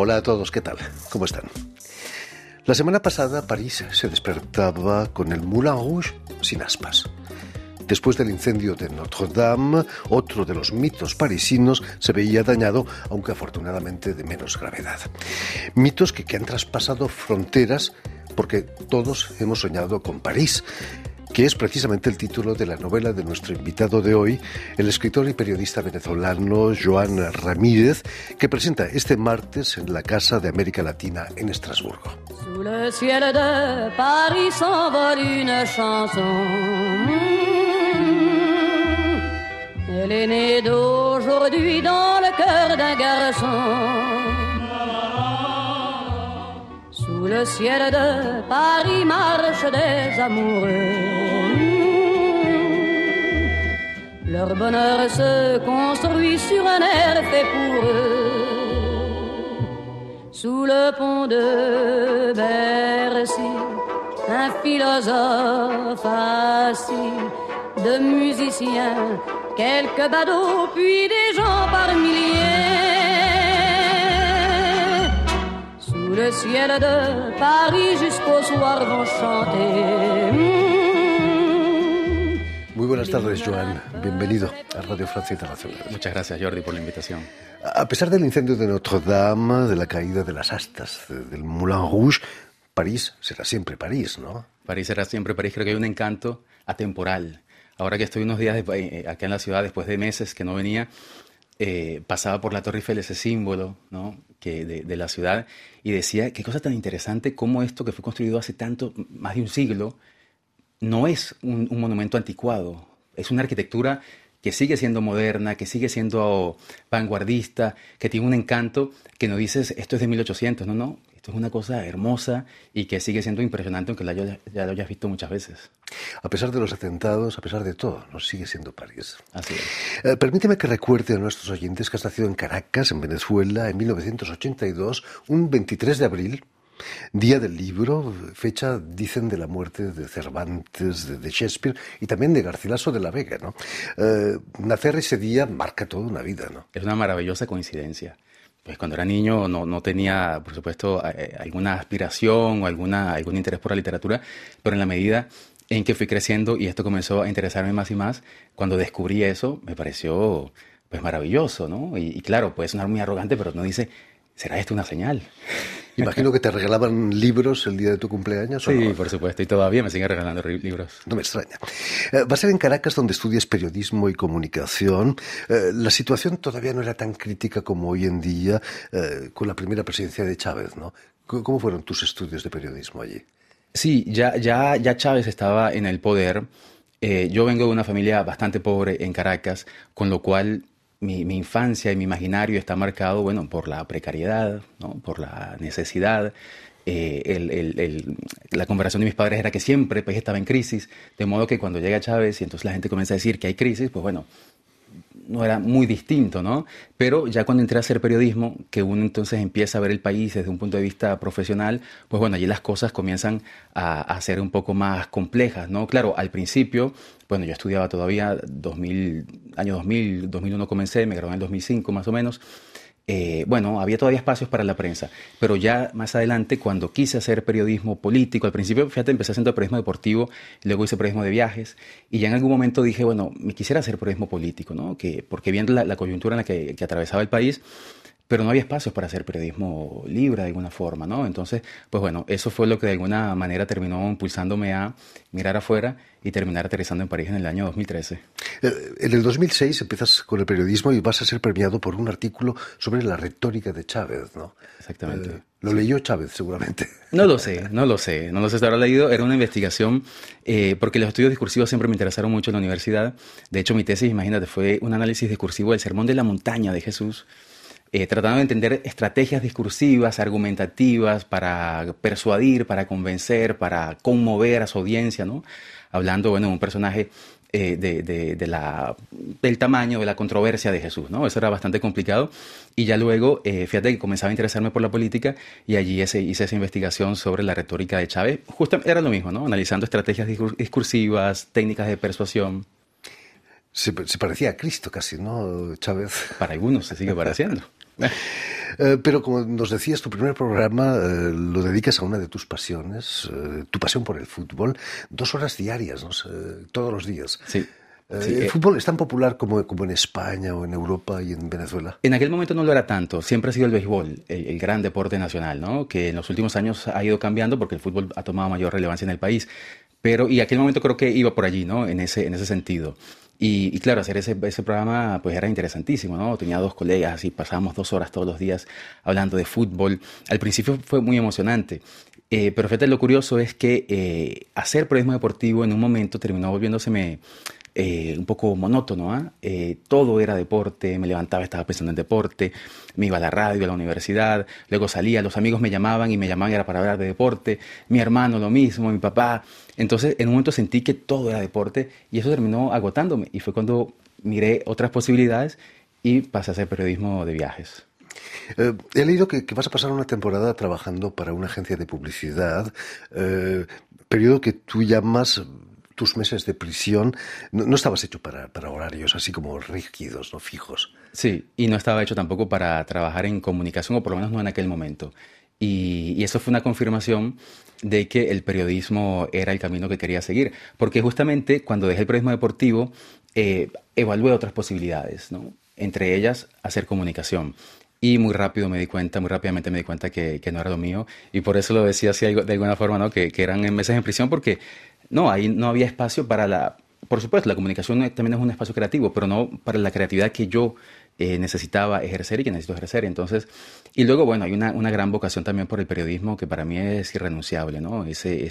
Hola a todos, ¿qué tal? ¿Cómo están? La semana pasada París se despertaba con el Moulin Rouge sin aspas. Después del incendio de Notre-Dame, otro de los mitos parisinos se veía dañado, aunque afortunadamente de menos gravedad. Mitos que han traspasado fronteras porque todos hemos soñado con París, que es precisamente el título de la novela de nuestro invitado de hoy, el escritor y periodista venezolano Joan Ramírez, que presenta este martes en la Casa de América Latina en Estrasburgo. Sous le ciel de Paris s'envole une chanson. Elle est née d'aujourd'hui dans le cœur d'un garçon. Sous le ciel de Paris marchent des amoureux. Leur bonheur se construit sur un air fait pour eux. Sous le pont de Bercy, un philosophe assis, de musiciens, quelques badauds, puis des gens par milliers. Sous le ciel de Paris jusqu'au soir vont chanter. Muy buenas tardes, Joan. Bienvenido a Radio Francia Internacional. Muchas gracias, Jordi, por la invitación. A pesar del incendio de Notre-Dame, de la caída de las astas del Moulin Rouge, París será siempre París, ¿no? París será siempre París. Creo que hay un encanto atemporal. Ahora que estoy unos días acá en la ciudad, después de meses que no venía, pasaba por la Torre Eiffel, ese símbolo, ¿no?, de la ciudad, y decía, qué cosa tan interesante cómo esto que fue construido hace tanto, más de un siglo, no es un monumento anticuado. Es una arquitectura que sigue siendo moderna, que sigue siendo vanguardista, que tiene un encanto que no dices, esto es de 1800, no. Esto es una cosa hermosa y que sigue siendo impresionante, aunque ya lo hayas visto muchas veces. A pesar de los atentados, a pesar de todo, nos sigue siendo París. Así es. Permíteme que recuerde a nuestros oyentes que has nacido en Caracas, en Venezuela, en 1982, un 23 de abril, Día del Libro, fecha, dicen, de la muerte de Cervantes, de Shakespeare y también de Garcilaso de la Vega, ¿no? Nacer ese día marca toda una vida, ¿no? Es una maravillosa coincidencia. Pues cuando era niño no tenía, por supuesto, alguna aspiración o algún interés por la literatura, pero en la medida en que fui creciendo y esto comenzó a interesarme más y más, cuando descubrí eso, me pareció pues maravilloso, ¿no? Y claro, puede sonar muy arrogante, pero uno dice, ¿será esto una señal? Imagino que te regalaban libros el día de tu cumpleaños, ¿o sí, no? Por supuesto, y todavía me siguen regalando libros. No me extraña. Va a ser en Caracas donde estudias periodismo y comunicación. La situación todavía no era tan crítica como hoy en día con la primera presidencia de Chávez, ¿no? ¿Cómo fueron tus estudios de periodismo allí? Sí, ya Chávez estaba en el poder. Yo vengo de una familia bastante pobre en Caracas, con lo cual mi infancia y mi imaginario está marcado, bueno, por la precariedad, ¿no?, por la necesidad. La comparación de mis padres era que siempre el país estaba en crisis, de modo que cuando llega Chávez y entonces la gente comienza a decir que hay crisis, pues bueno, no era muy distinto, ¿no? Pero ya cuando entré a hacer periodismo, que uno entonces empieza a ver el país desde un punto de vista profesional, pues bueno, allí las cosas comienzan a ser un poco más complejas, ¿no? Claro, al principio, bueno, yo estudiaba todavía año 2001 comencé, me gradué en el 2005 más o menos. Bueno, había todavía espacios para la prensa, pero ya más adelante, cuando quise hacer periodismo político, al principio, fíjate, empecé haciendo periodismo deportivo, luego hice periodismo de viajes, y ya en algún momento dije, bueno, me quisiera hacer periodismo político, ¿no? Porque viendo la coyuntura en la que atravesaba el país, pero no había espacios para hacer periodismo libre de alguna forma, ¿no? Entonces, pues bueno, eso fue lo que de alguna manera terminó impulsándome a mirar afuera y terminar aterrizando en París en el año 2013. En el 2006 empiezas con el periodismo y vas a ser premiado por un artículo sobre la retórica de Chávez, ¿no? Exactamente. Lo leyó Chávez, seguramente. No lo sé si lo habrá leído. Era una investigación, porque los estudios discursivos siempre me interesaron mucho en la universidad. De hecho, mi tesis, imagínate, fue un análisis discursivo del Sermón de la Montaña de Jesús, tratando de entender estrategias discursivas, argumentativas, para persuadir, para convencer, para conmover a su audiencia, ¿no? Hablando, bueno, de un personaje del tamaño, de la controversia de Jesús, ¿no? Eso era bastante complicado. Y ya luego, fíjate que comenzaba a interesarme por la política y allí hice esa investigación sobre la retórica de Chávez. Justamente era lo mismo, ¿no? Analizando estrategias discursivas, técnicas de persuasión. Se parecía a Cristo casi, ¿no, Chávez? Para algunos se sigue pareciendo. Pero como nos decías, tu primer programa lo dedicas a una de tus pasiones, tu pasión por el fútbol, 2 horas diarias, ¿no? Todos los días. Sí. Sí, ¿El fútbol es tan popular como en España o en Europa y en Venezuela? en aquel momento no lo era tanto, siempre ha sido el béisbol, el gran deporte nacional, ¿no? Que en los últimos años ha ido cambiando porque el fútbol ha tomado mayor relevancia en el país. Pero, y aquel momento creo que iba por allí, ¿no? En ese sentido. Y claro, hacer ese programa pues era interesantísimo, ¿no? Tenía 2 colegas y pasábamos 2 horas todos los días hablando de fútbol. Al principio fue muy emocionante, pero fíjate, lo curioso es que hacer periodismo deportivo en un momento terminó volviéndoseme un poco monótono, ¿eh? Todo era deporte, me levantaba, estaba pensando en deporte, me iba a la radio, a la universidad, luego salía, los amigos me llamaban era para hablar de deporte, mi hermano lo mismo, mi papá. Entonces, en un momento sentí que todo era deporte y eso terminó agotándome. Y fue cuando miré otras posibilidades y pasé a hacer periodismo de viajes. He leído que vas a pasar una temporada trabajando para una agencia de publicidad, periodo que tú llamas tus meses de prisión. No estabas hecho para horarios así como rígidos, ¿no? Fijos. Sí, y no estaba hecho tampoco para trabajar en comunicación, o por lo menos no en aquel momento. Y eso fue una confirmación de que el periodismo era el camino que quería seguir. Porque justamente cuando dejé el periodismo deportivo, evalué otras posibilidades, ¿no? Entre ellas, hacer comunicación. Y muy rápidamente me di cuenta que no era lo mío. Y por eso lo decía así de alguna forma, ¿no? Que eran meses en prisión porque no, ahí no había espacio para la... Por supuesto, la comunicación también es un espacio creativo, pero no para la creatividad que yo necesitaba ejercer y que necesito ejercer. Entonces, y luego, bueno, hay una gran vocación también por el periodismo que para mí es irrenunciable, ¿no?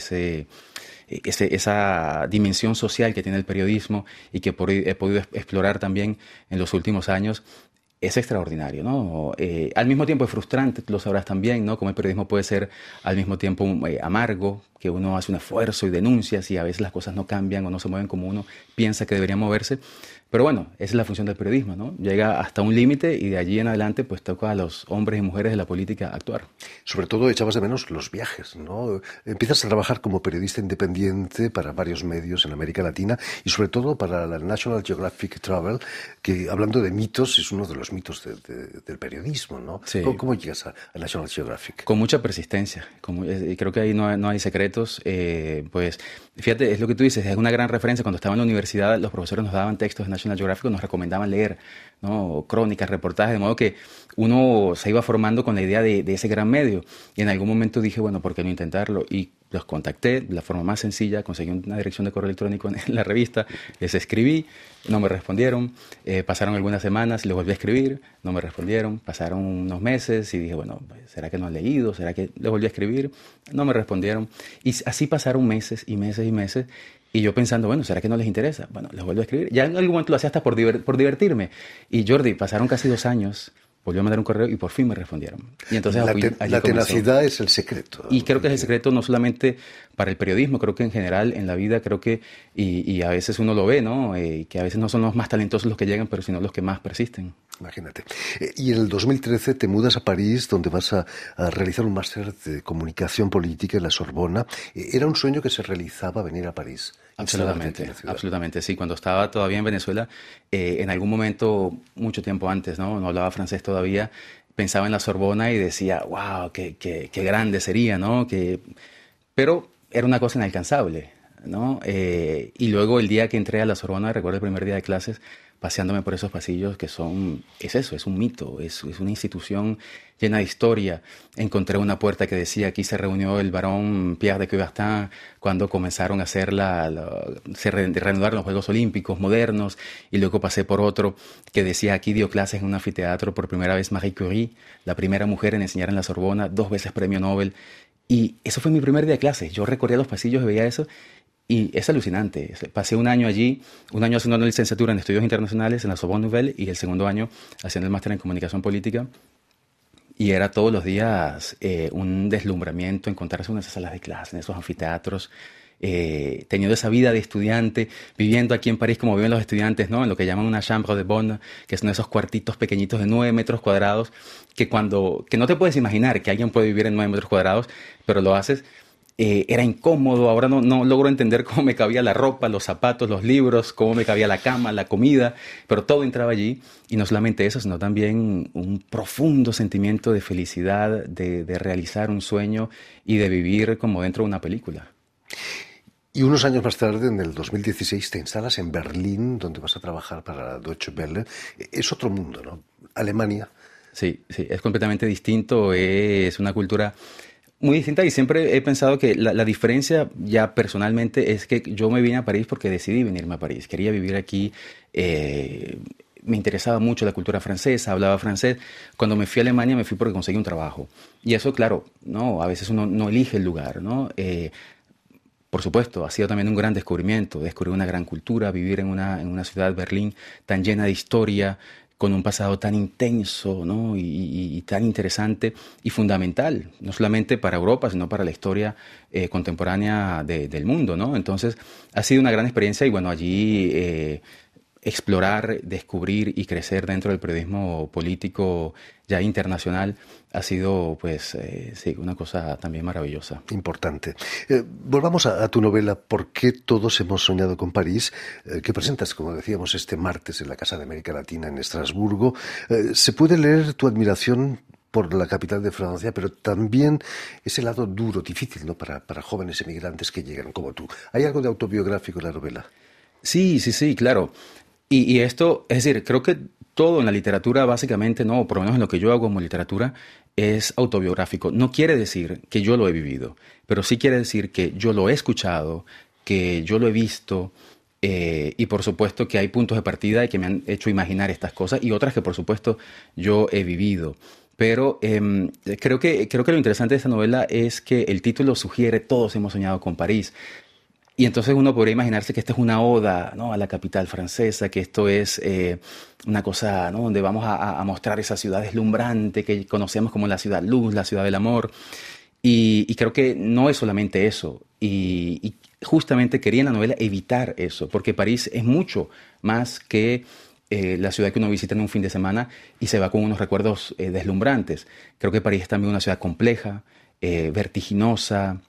Esa dimensión social que tiene el periodismo y que he podido explorar también en los últimos años es extraordinario, ¿no? Al mismo tiempo es frustrante, tú lo sabrás también, ¿no? Como el periodismo puede ser al mismo tiempo amargo, que uno hace un esfuerzo y denuncias y a veces las cosas no cambian o no se mueven como uno piensa que deberían moverse. Pero bueno, esa es la función del periodismo, ¿no? Llega hasta un límite y de allí en adelante pues toca a los hombres y mujeres de la política actuar. Sobre todo echabas de menos los viajes, ¿no? Empiezas a trabajar como periodista independiente para varios medios en América Latina y sobre todo para la National Geographic Travel, que hablando de mitos es uno de los mitos del periodismo, ¿no? Sí. ¿Cómo llegas a National Geographic? Con mucha persistencia. Y creo que ahí no hay secretos. Pues fíjate, es lo que tú dices, es una gran referencia. Cuando estaba en la universidad, los profesores nos daban textos de National Geographic, nos recomendaban leer, ¿no? Crónicas, reportajes, de modo que uno se iba formando con la idea de ese gran medio. Y en algún momento dije, bueno, ¿por qué no intentarlo? Y los contacté de la forma más sencilla, conseguí una dirección de correo electrónico en la revista, les escribí, no me respondieron, pasaron algunas semanas, les volví a escribir, no me respondieron, pasaron unos meses y dije, bueno, ¿será que no han leído? ¿Será que les volví a escribir? No me respondieron. Y así pasaron meses y meses y meses. Y yo pensando, bueno, ¿será que no les interesa? Bueno, les vuelvo a escribir. Ya en algún momento lo hacía hasta por divertirme. Y Jordi, pasaron casi 2 años, volvió a mandar un correo y por fin me respondieron. Y entonces la tenacidad es el secreto. Y creo que es el secreto no solamente para el periodismo, creo que en general en la vida, creo que, y a veces uno lo ve, ¿no? Que a veces no son los más talentosos los que llegan, pero sino los que más persisten. Imagínate. Y en el 2013 te mudas a París, donde vas a realizar un máster de comunicación política en la Sorbona. Era un sueño que se realizaba venir a París. Absolutamente, sí. Cuando estaba todavía en Venezuela, en algún momento, mucho tiempo antes, ¿no? No hablaba francés todavía, pensaba en la Sorbona y decía, wow, qué grande sería, ¿no? Pero era una cosa inalcanzable, ¿no? Y luego el día que entré a la Sorbona, recuerdo el primer día de clases, paseándome por esos pasillos que es un mito, es una institución llena de historia. Encontré una puerta que decía, aquí se reunió el barón Pierre de Coubertin cuando comenzaron a hacer se reanudaron los Juegos Olímpicos modernos, y luego pasé por otro que decía, aquí dio clases en un anfiteatro por primera vez Marie Curie, la primera mujer en enseñar en la Sorbona, 2 veces premio Nobel. Y eso fue mi primer día de clases. Yo recorría los pasillos y veía eso. Y es alucinante. Pasé un año allí, un año haciendo una licenciatura en estudios internacionales en la Sorbonne Nouvelle y el segundo año haciendo el máster en comunicación política. Y era todos los días un deslumbramiento encontrarse en esas salas de clase, en esos anfiteatros, teniendo esa vida de estudiante, viviendo aquí en París como viven los estudiantes, ¿no? En lo que llaman una chambre de bonne, que son esos cuartitos pequeñitos de 9 metros cuadrados, que no te puedes imaginar que alguien puede vivir en 9 metros cuadrados, pero lo haces. era incómodo, ahora no logro entender cómo me cabía la ropa, los zapatos, los libros, cómo me cabía la cama, la comida, pero todo entraba allí y no solamente eso, sino también un profundo sentimiento de felicidad, de realizar un sueño y de vivir como dentro de una película. Y unos años más tarde, en el 2016, te instalas en Berlín, donde vas a trabajar para Deutsche Welle. Es otro mundo, ¿no? Alemania. Sí, es completamente distinto, es una cultura muy distinta y siempre he pensado que la diferencia ya personalmente es que yo me vine a París porque decidí venirme a París. Quería vivir aquí, me interesaba mucho la cultura francesa, hablaba francés. Cuando me fui a Alemania me fui porque conseguí un trabajo. Y eso, claro, no, a veces uno no elige el lugar, ¿no? Por supuesto, ha sido también un gran descubrimiento, descubrir una gran cultura, vivir en una ciudad, Berlín, tan llena de historia, con un pasado tan intenso, ¿no? y tan interesante y fundamental, no solamente para Europa, sino para la historia contemporánea del mundo, ¿no? Entonces, ha sido una gran experiencia y bueno, allí explorar, descubrir y crecer dentro del periodismo político ya internacional ha sido, pues, sí, una cosa también maravillosa. Importante. Volvamos a tu novela ¿Por qué todos hemos soñado con París?, que presentas, como decíamos, este martes en la Casa de América Latina en Estrasburgo. Se puede leer tu admiración por la capital de Francia, pero también ese lado duro, difícil, ¿no?, para jóvenes emigrantes que llegan como tú. ¿Hay algo de autobiográfico en la novela? Sí, claro. Y esto, es decir, creo que todo en la literatura básicamente, no, por lo menos en lo que yo hago como literatura, es autobiográfico. No quiere decir que yo lo he vivido, pero sí quiere decir que yo lo he escuchado, que yo lo he visto, y por supuesto que hay puntos de partida que me han hecho imaginar estas cosas y otras que por supuesto yo he vivido. Pero creo que lo interesante de esta novela es que el título sugiere todos hemos soñado con París. Y entonces uno podría imaginarse que esta es una oda, ¿no?, a la capital francesa, que esto es una cosa, ¿no?, donde vamos a mostrar esa ciudad deslumbrante que conocemos como la ciudad luz, la ciudad del amor. Y creo que no es solamente eso. Y justamente quería en la novela evitar eso, porque París es mucho más que la ciudad que uno visita en un fin de semana y se va con unos recuerdos deslumbrantes. Creo que París es también una ciudad compleja, vertiginosa,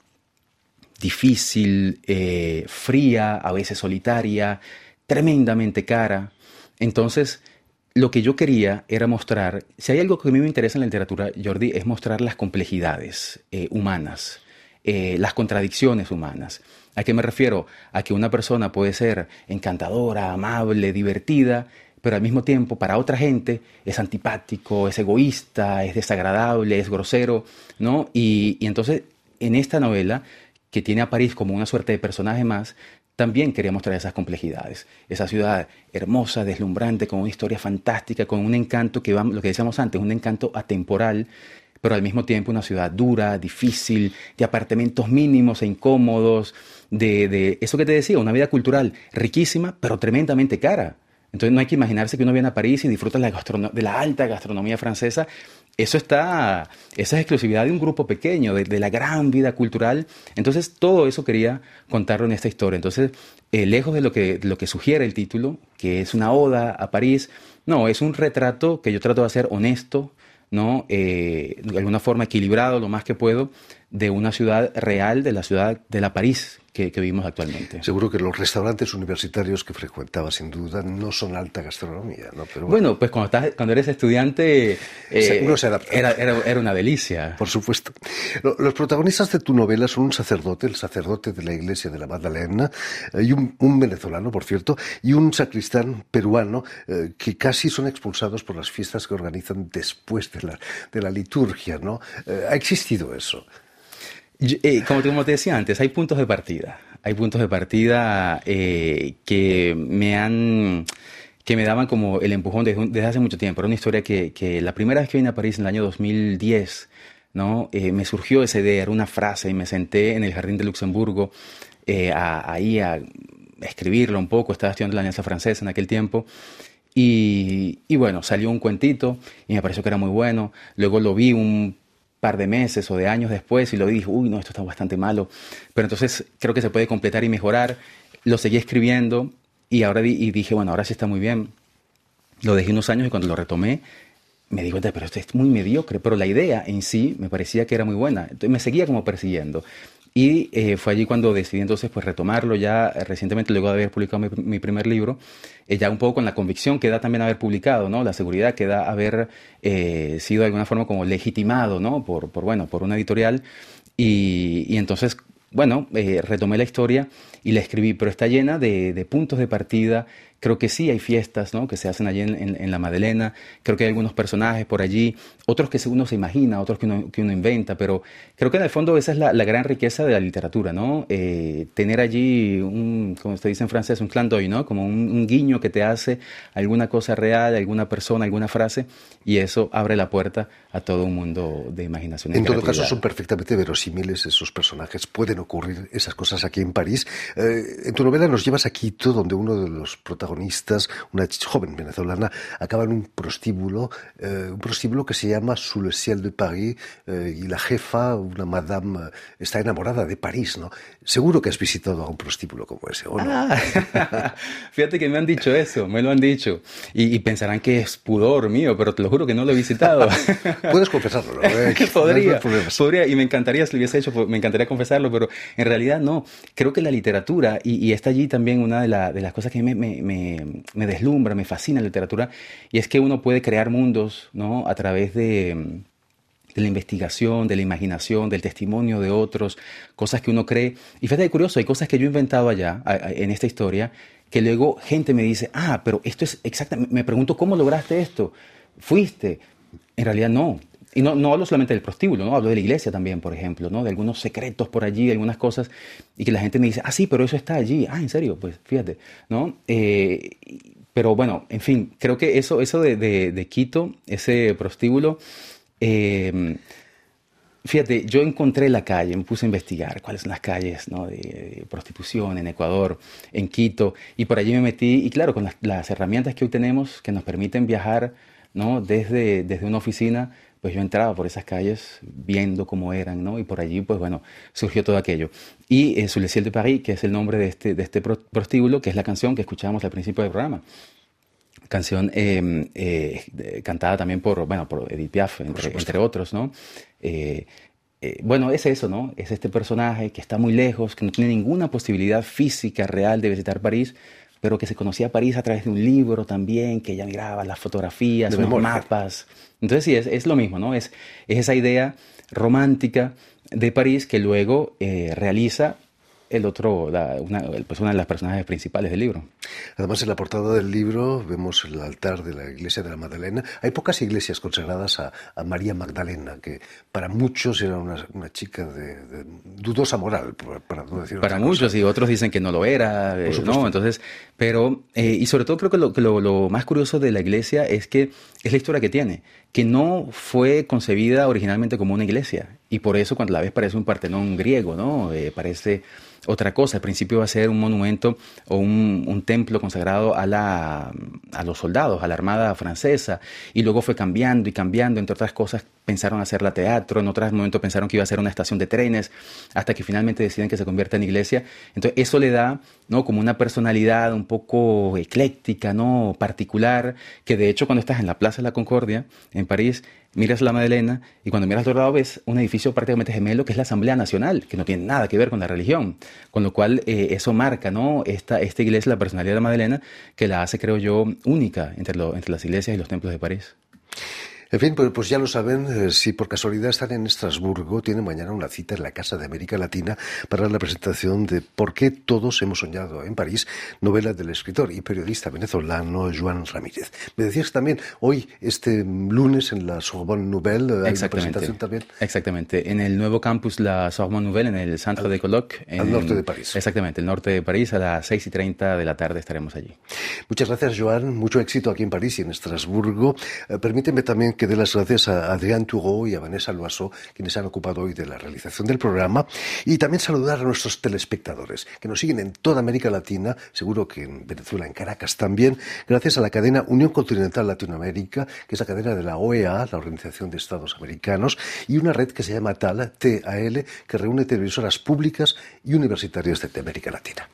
difícil, fría, a veces solitaria, tremendamente cara. Entonces, lo que yo quería era mostrar, si hay algo que a mí me interesa en la literatura, Jordi, es mostrar las complejidades humanas, las contradicciones humanas. ¿A qué me refiero? A que una persona puede ser encantadora, amable, divertida, pero al mismo tiempo para otra gente es antipático, es egoísta, es desagradable, es grosero, ¿no? Y entonces, en esta novela, que tiene a París como una suerte de personaje más, también quería mostrar esas complejidades. Esa ciudad hermosa, deslumbrante, con una historia fantástica, con un encanto que, lo que decíamos antes, un encanto atemporal, pero al mismo tiempo una ciudad dura, difícil, de apartamentos mínimos e incómodos, de eso que te decía, una vida cultural riquísima, pero tremendamente cara. Entonces no hay que imaginarse que uno viene a París y disfruta de la alta gastronomía francesa. Esa es exclusividad de un grupo pequeño, de la gran vida cultural. Entonces, todo eso quería contarlo en esta historia. Entonces, lejos de lo que sugiere el título, que es una oda a París, no, es un retrato que yo trato de hacer honesto, ¿no? De alguna forma equilibrado, lo más que puedo, de una ciudad real, de la ciudad de la París que vivimos actualmente. Seguro que los restaurantes universitarios que frecuentabas, sin duda, no son alta gastronomía, ¿no? Pero bueno, pues cuando eres estudiante, uno se adapta. Era una delicia. Por supuesto. Los protagonistas de tu novela son un sacerdote, el sacerdote de la iglesia de la Magdalena, y un venezolano, por cierto, y un sacristán peruano, que casi son expulsados por las fiestas que organizan después de la liturgia, ¿no? ¿Ha existido eso? Como te decía antes, hay puntos de partida. Hay puntos de partida que me daban como el empujón desde hace mucho tiempo. Era una historia que la primera vez que vine a París en el año 2010, ¿no? Me surgió esa idea, era una frase, y me senté en el Jardín de Luxemburgo ahí a escribirlo un poco. Estaba estudiando la Alianza Francesa en aquel tiempo. Y bueno, salió un cuentito y me pareció que era muy bueno. Luego lo vi un par de meses o de años después y lo dije, uy, no, esto está bastante malo. Pero entonces creo que se puede completar y mejorar. Lo seguí escribiendo y dije, bueno, ahora sí está muy bien. Lo dejé unos años y cuando lo retomé me di cuenta, pero esto es muy mediocre. Pero la idea en sí me parecía que era muy buena. Entonces me seguía como persiguiendo. Y fue allí cuando decidí entonces pues retomarlo ya recientemente, luego de haber publicado mi primer libro, ya un poco con la convicción que da también haber publicado, ¿no? La seguridad que da haber sido de alguna forma como legitimado, ¿no? Por una editorial. Y entonces, bueno, retomé la historia y la escribí, pero está llena de puntos de partida. Creo que sí hay fiestas, ¿no? Que se hacen allí en la Madeleine. Creo que hay algunos personajes por allí, otros que uno se imagina, otros que uno inventa, pero creo que en el fondo esa es la gran riqueza de la literatura, ¿no? Tener allí como se dice en francés, un clin d'œil, ¿no? Como un guiño que te hace alguna cosa real, alguna persona, alguna frase, y eso abre la puerta a todo un mundo de imaginación. En todo caso, son perfectamente verosímiles esos personajes. Pueden ocurrir esas cosas aquí en París. En tu novela nos llevas a Quito, donde uno de los protagonistas, una joven venezolana, acaba en un prostíbulo que se llama Sous le ciel de Paris, y la jefa, una madame, está enamorada de París, ¿no? Seguro que has visitado a un prostíbulo como ese, ¿o no? Fíjate que me han dicho eso, me lo han dicho. Y pensarán que es pudor mío, pero te lo juro que no lo he visitado. Puedes confesarlo, ¿no? Podría, y me encantaría si lo hubiese hecho, me encantaría confesarlo, pero en realidad no. Creo que la literatura, y está allí también una de las cosas que me deslumbra, me fascina la literatura, y es que uno puede crear mundos, ¿no? A través de la investigación, de la imaginación, del testimonio de otros, cosas que uno cree. Y fíjate, curioso, hay cosas que yo he inventado allá, en esta historia, que luego gente me dice, pero esto es exactamente, me pregunto, ¿cómo lograste esto? ¿Fuiste? En realidad no. Y no hablo solamente del prostíbulo, ¿no? Hablo de la iglesia también, por ejemplo, ¿no? De algunos secretos por allí, de algunas cosas, y que la gente me dice, sí, pero eso está allí. ¿En serio? Pues fíjate, ¿no? Pero bueno, en fin, creo que eso de Quito, ese prostíbulo, fíjate, yo encontré la calle, me puse a investigar cuáles son las calles, ¿no? de prostitución en Ecuador, en Quito, y por allí me metí, y claro, con las herramientas que hoy tenemos, que nos permiten viajar, ¿no? Desde una oficina, pues yo entraba por esas calles viendo cómo eran, ¿no? Y por allí, pues bueno, surgió todo aquello. Y Sous le ciel de Paris, que es el nombre de este prostíbulo, que es la canción que escuchábamos al principio del programa. Canción cantada también por Edith Piaf, entre otros, ¿no? Bueno, es eso, ¿no? Es este personaje que está muy lejos, que no tiene ninguna posibilidad física real de visitar París, pero que se conocía París a través de un libro también, que ella miraba las fotografías, los mapas. Entonces sí, es lo mismo, ¿no? Es esa idea romántica de París que luego realiza una de las personajes principales del libro. Además, en la portada del libro vemos el altar de la iglesia de la Madeleine. Hay pocas iglesias consagradas a María Magdalena, que para muchos era una chica de dudosa moral, para no decir para muchos, cosa. Y otros dicen que no lo era, ¿no? Entonces, pero, y sobre todo creo que lo más curioso de la iglesia es que es la historia que tiene, que no fue concebida originalmente como una iglesia, y por eso cuando la ves parece un Partenón griego, ¿no? Parece otra cosa. Al principio va a ser un monumento o un templo consagrado a los soldados, a la Armada francesa, y luego fue cambiando y cambiando. Entre otras cosas pensaron hacerla teatro, en otros momentos pensaron que iba a ser una estación de trenes, hasta que finalmente deciden que se convierta en iglesia. Entonces eso le da, ¿no? como una personalidad un poco ecléctica, ¿no? particular, que de hecho cuando estás en la Plaza de la Concordia, en París, miras la Madeleine y cuando miras al otro lado ves un edificio prácticamente gemelo que es la Asamblea Nacional, que no tiene nada que ver con la religión, con lo cual eso marca, ¿no? esta iglesia, la personalidad de la Madeleine, que la hace, creo yo, única entre las iglesias y los templos de París. En fin, pues ya lo saben, si por casualidad están en Estrasburgo, tienen mañana una cita en la Casa de América Latina para la presentación de ¿Por qué todos hemos soñado en París?, novela del escritor y periodista venezolano Joan Ramírez. Me decías también, hoy, este lunes, en la Sorbonne Nouvelle, hay una presentación también. Exactamente, en el nuevo campus, la Sorbonne Nouvelle, en el Centre de Colloque. Al norte de París. Exactamente, el norte de París, a las 6:30 de la tarde estaremos allí. Muchas gracias, Joan, mucho éxito aquí en París y en Estrasburgo. Permíteme también que dé las gracias a Adrián Turó y a Vanessa Loiseau, quienes han ocupado hoy de la realización del programa, y también saludar a nuestros telespectadores, que nos siguen en toda América Latina, seguro que en Venezuela, en Caracas también, gracias a la cadena Unión Continental Latinoamérica, que es la cadena de la OEA, la Organización de Estados Americanos, y una red que se llama TAL, que reúne televisoras públicas y universitarias de América Latina.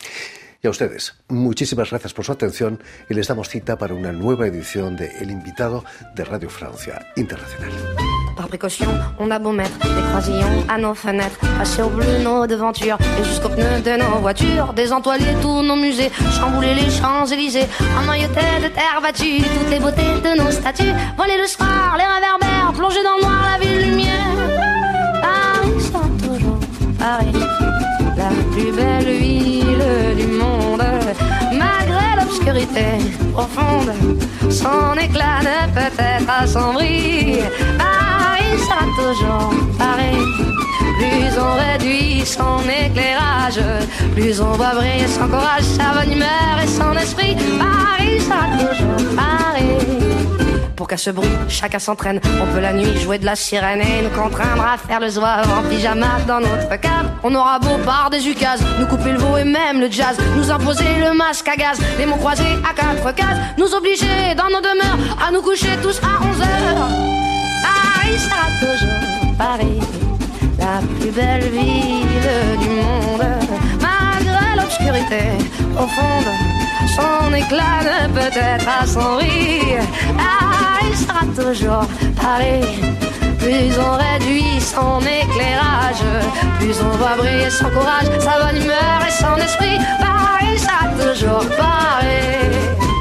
Y a ustedes, muchísimas gracias por su atención y les damos cita para una nueva edición de El Invitado de Radio Francia Internacional. Par précaution, on a beau mettre des croisillons à nos fenêtres, passer au bleu nos devantures et jusqu'aux pneus de nos voitures, désentoiler tous nos musées, chambouler les Champs-Élysées, emmailloter de terre battue toutes les beautés de nos statues, voler le soir, les réverbères, plonger dans le noir la ville lumière. Paris sera toujours Paris, la plus belle ville du monde, malgré l'obscurité profonde, son éclat ne peut être assombri. Paris sera toujours Paris. Plus on réduit son éclairage, plus on voit briller son courage, sa bonne humeur et son esprit. Paris sera toujours Paris. Pour qu'à ce bruit, chacun s'entraîne. On peut la nuit jouer de la sirène et nous contraindre à faire le zouave en pyjama dans notre cave. On aura beau par des ukases nous couper le veau et même le jazz, nous imposer le masque à gaz, les mots croisés à 4 cases, nous obliger dans nos demeures à nous coucher tous à 11 heures. Paris sera toujours Paris, la plus belle ville du monde, malgré l'obscurité profonde, son éclat ne peut être assombri. Paris sera toujours Paris. Plus on réduit son éclairage, plus on voit briller son courage, sa bonne humeur et son esprit. Paris sera toujours Paris.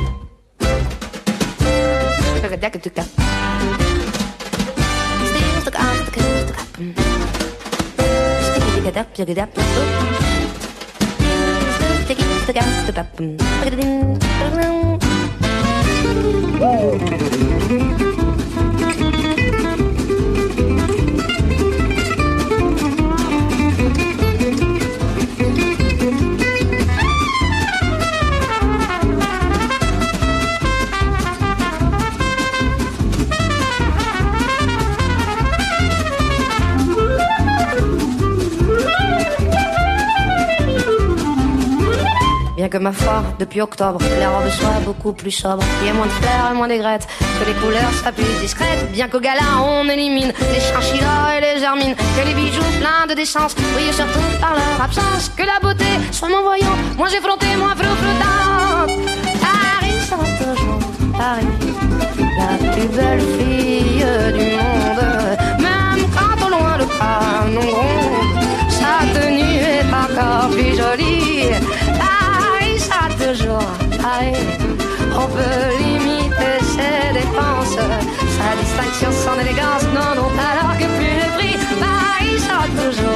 Bien que ma foi, depuis octobre, les robes soient beaucoup plus sobres, qu'il y ait moins de fleurs et moins d'aigrettes, que les couleurs soient plus discrètes. Bien qu'au gala on élimine les chinchillas et les hermines, que les bijoux pleins de décence brillent surtout par leur absence, que la beauté soit moins voyante, moins effrontée, moins flottante. Paris sera toujours Paris, la plus belle fille du monde, même quand au loin le canon gronde, sa tenue est encore plus jolie. Toujours Paris, on peut limiter ses dépenses, sa distinction, son élégance n'en ont alors que plus le prix. Paris sera toujours